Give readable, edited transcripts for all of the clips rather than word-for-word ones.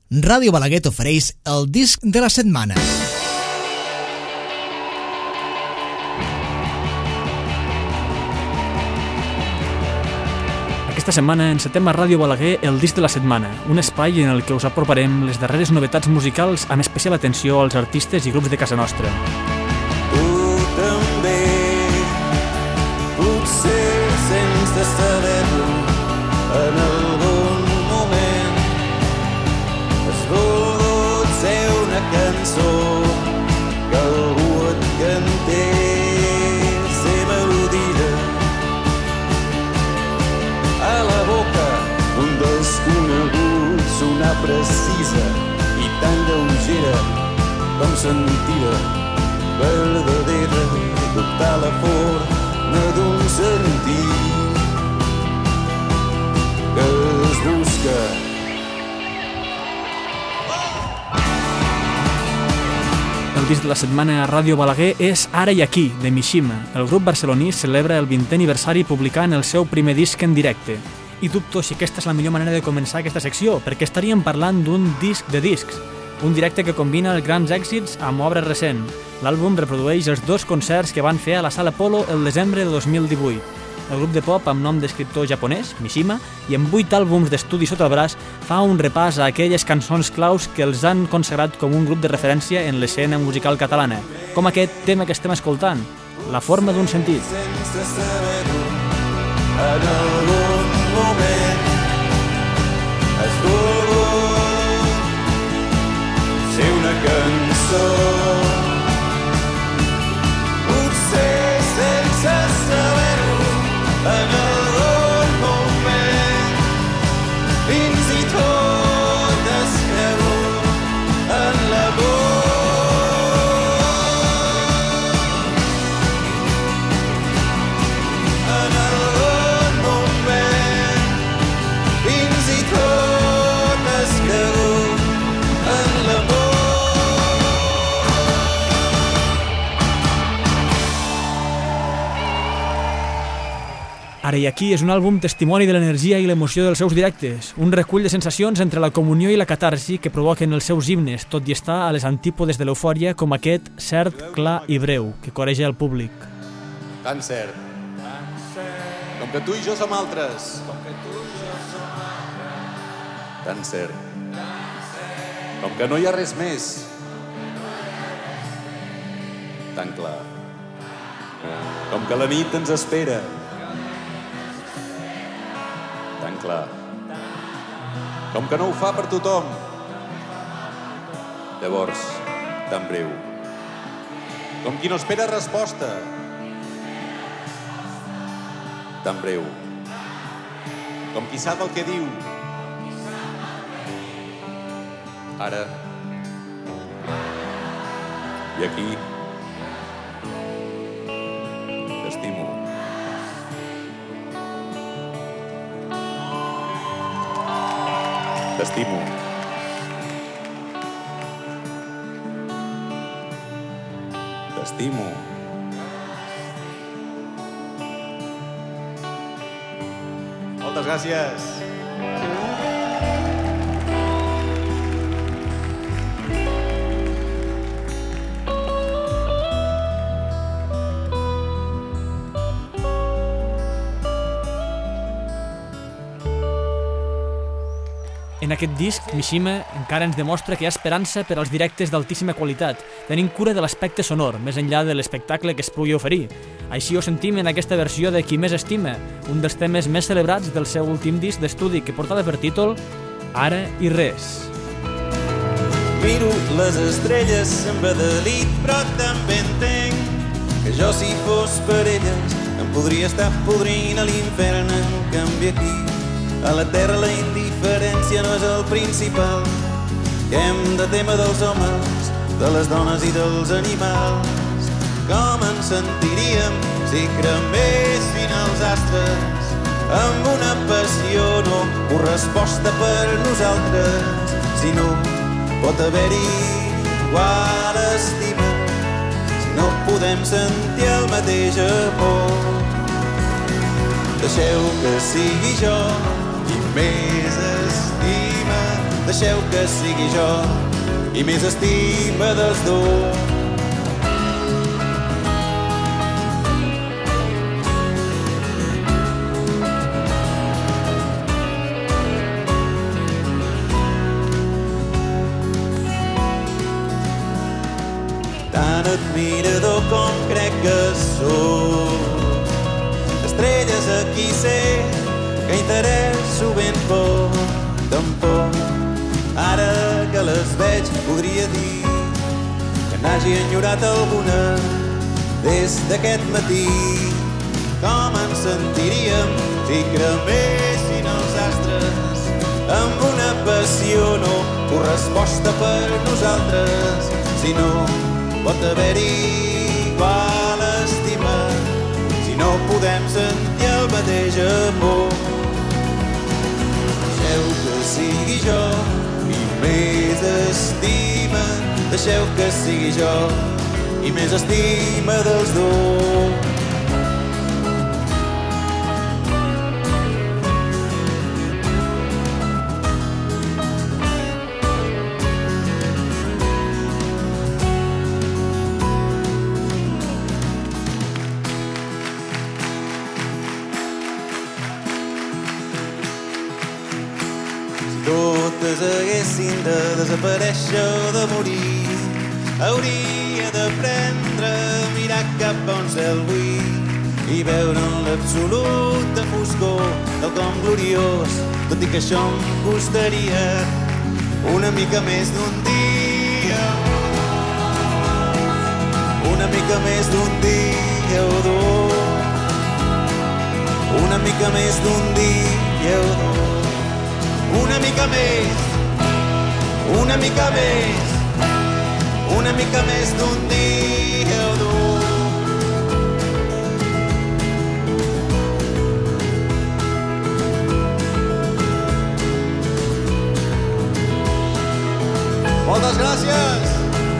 Ràdio Balaguer t'ofereix el disc de la setmana. Aquesta setmana encetem a Ràdio Balaguer el disc de la setmana, un espai en el que us aproparem les darreres novetats musicals amb especial atenció als artistes i grups de casa nostra. Tu també, potser sense saber-ho, en algun moment has volgut ser una cançó que algú et cantés, ser melodia a la boca un desconegut, sonar precisa i tan lleugera com sentida, verdadera, adoptar la forma d'un sentit que es busca. El disc de la setmana a Ràdio Balaguer és Ara i Aquí, de Mishima. El grup barceloní celebra el 20è aniversari publicant el seu primer disc en directe. I dubto si aquesta és la millor manera de començar aquesta secció, perquè estaríem parlant d'un disc de discs, un directe que combina els grans èxits amb obra recent. L'àlbum reprodueix els 2 concerts que van fer a la Sala Polo el desembre de 2018. El grup de pop amb nom d'escriptor japonès, Mishima, i amb 8 àlbums d'estudi sota el braç, fa un repàs a aquelles cançons claus que els han consagrat com un grup de referència en l'escena musical catalana, com aquest tema que estem escoltant, La forma d'un sentit. Sense saber-ho, en algun moment has volgut ser una cançó, potser sense saber-ho, en algun moment fins i tot has cregut en l'amor. En algun moment fins i tot has cregut en l'amor. Ara i Aquí és un àlbum testimoni de l'energia i l'emoció dels seus directes, un recull de sensacions entre la comunió i la catarsi que provoquen els seus himnes, tot i estar a les antípodes de l'eufòria com aquest cert, clar i breu, que coreja el públic. Tan cert. Com que tu i jo som altres. Tan cert. Com que no hi ha res més. Tan clar. Com que la nit ens espera. Tan clar. Com que no ho fa per tothom. Llavors, tan breu. Com qui no espera resposta. Tan breu. Com qui sap el que diu. Ara. I aquí. T'estimo. T'estimo. T'estimo. Moltes gràcies. En aquest disc, Mishima encara ens demostra que hi ha esperança per als directes d'altíssima qualitat, tenint cura de l'aspecte sonor, més enllà de l'espectacle que es pugui oferir. Així ho sentim en aquesta versió de Qui més estima, un dels temes més celebrats del seu últim disc d'estudi que portava per títol Ara i res. Miro les estrelles embadalit, però també entenc que jo si fos per elles em podria estar podrint a l'infern. En canvi aquí a la terra la indiferència no és el principal, que hem de témer dels homes, de les dones i dels animals. Com ens sentiríem si cremessin els astres amb una passió no corresposta per nosaltres? Si no pot haver-hi igual estima, si no podem sentir el mateix amor. Deixeu que sigui jo qui més estima, deixeu que sigui jo i més estima dels dos. Tan admirador com crec que sóc. Estrelles aquí sé que interesso ben poc, tampoc. Ara que les veig podria dir que n'hagi enyorat alguna des d'aquest matí. Com ens sentiríem si cremessin els astres amb una passió no corresposta per nosaltres, si no pot haver-hi igual estima, si no podem sentir el mateix amor. Deixeu que sigui jo i més estima, deixeu que sigui jo i més estima dels dos. Totes haguessin de desaparèixer o de morir, hauria d'aprendre a mirar cap a un cel buit i veure en l'absoluta foscor del com gloriós, tot i que això em costaria una mica més d'un dia, una mica més d'un dia o dos, una mica més d'un dia o dos. Una mica més, una mica més, una mica més d'un dia o dos. Moltes gràcies!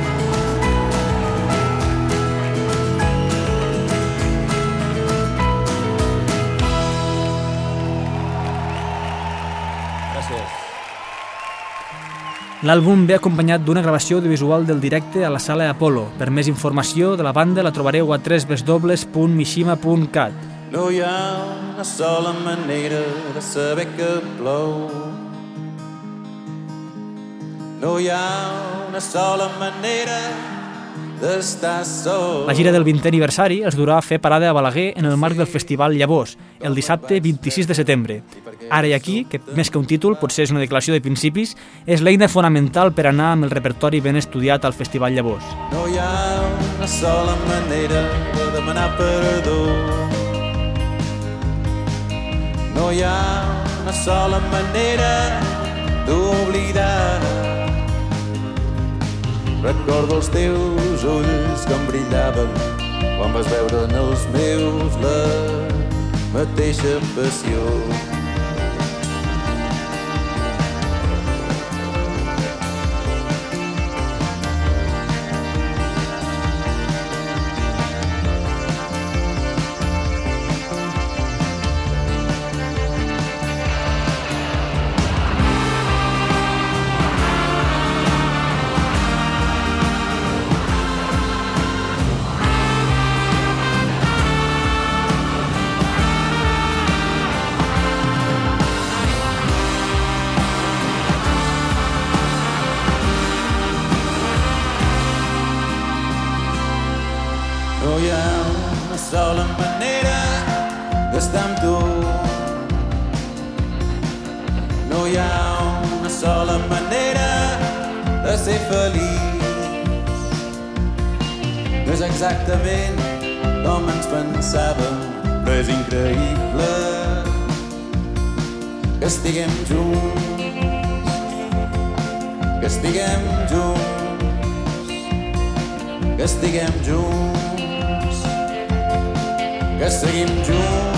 L'àlbum ve acompanyat d'una gravació audiovisual del directe a la Sala Apollo. Per més informació de la banda la trobareu a www.mishima.cat. No hi ha una sola manera de saber que plou. No hi ha una sola manera d'estar sol. La gira del 20è aniversari els durà a fer parada a Balaguer en el marc del Festival Llavors, el dissabte 26 de setembre. Ara i aquí, que més que un títol, potser és una declaració de principis, és l'eina fonamental per anar amb el repertori ben estudiat al Festival Llavors. No hi ha una sola manera de demanar perdó. No hi ha una sola manera d'oblidar. Recordo els teus ulls com brillaven quan vas veure en els meus la mateixa passió. No hi ha una sola manera d'estar amb tu. No hi ha una sola manera de ser feliç. No és exactament com ens pensàvem, però és increïble que estiguem junts, que estiguem junts, que estiguem junts, que seguim junts.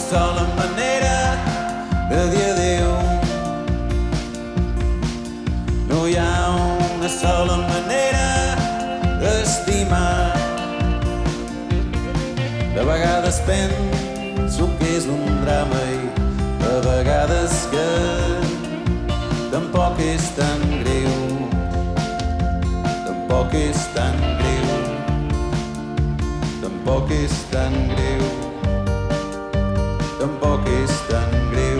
sola manera de dir adéu. No hi ha una sola manera d'estimar. De vegades penso que és un drama i de vegades que tampoc és tan greu. Tampoc és tan greu. Tampoc és tan greu. Tampoc és tan greu.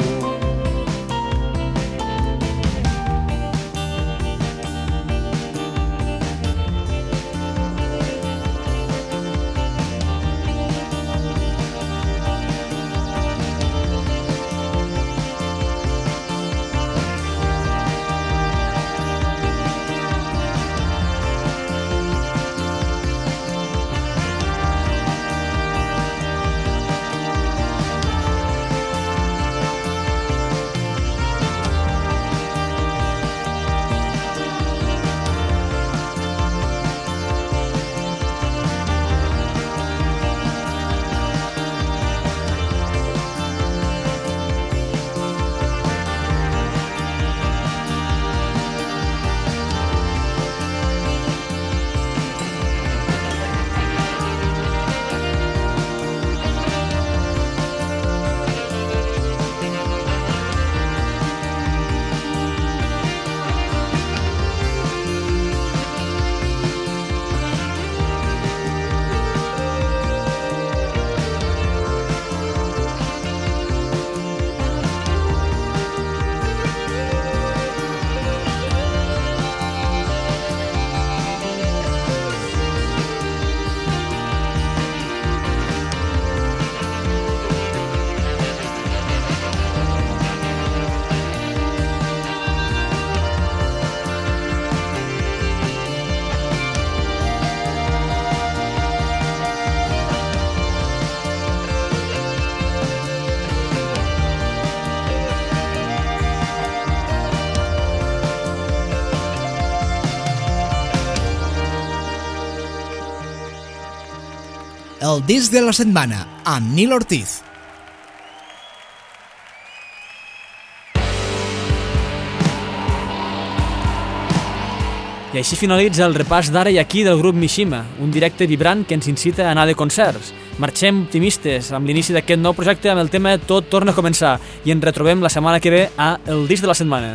El disc de la setmana, amb Nil Ortiz. I així finalitza el repàs d'Ara i Aquí del grup Mishima, un directe vibrant que ens incita a anar de concerts. Marxem optimistes amb l'inici d'aquest nou projecte amb el tema Tot torna a començar i ens retrobem la setmana que ve a El disc de la setmana.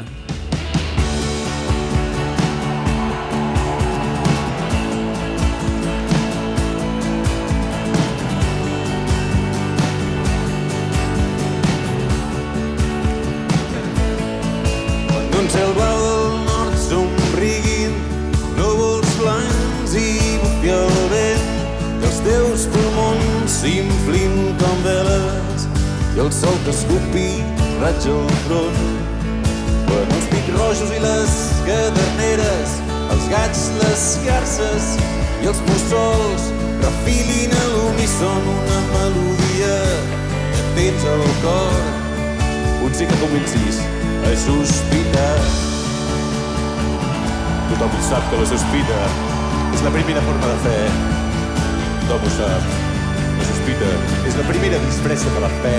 S'inflin com veles i el sol t'escupi raig al front. Quan els pics rojos i les caderneres, els gats, les garces i els mussols refilin a l'uníson una melodia que tens al cor, potser que comencis a sospitar. Tothom sap que la sospita és la primera forma de fe. Tothom ho sap. La sospita és la primera disfressa de la fe.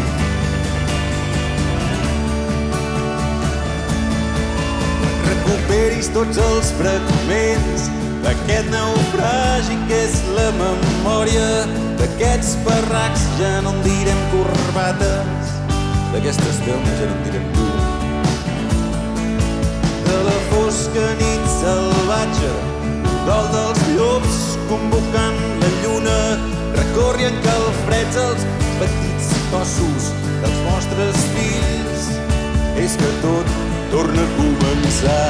Recuperis tots els fragments d'aquest naufragi que és la memòria, d'aquests barracs ja no en direm corbates, d'aquestes delmes ja no en direm tu. De la fosca nit salvatge, dol dels llops convocant la lluna, recorri en calfreds els petits cossos dels vostres fills. És que tot torna a començar.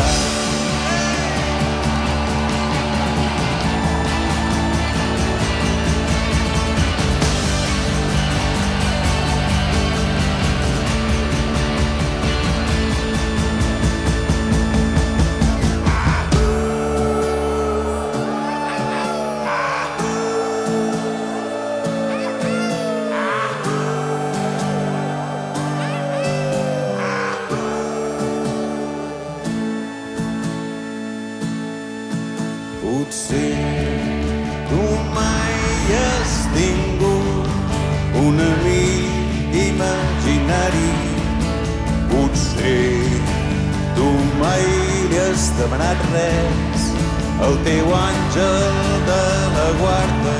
Potser tu mai has tingut un amic imaginari. Potser tu mai li has demanat res al teu àngel de la guarda.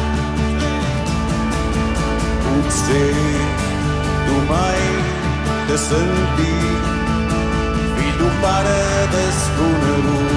Potser tu mai t'has sentit fill d'un pare desconegut.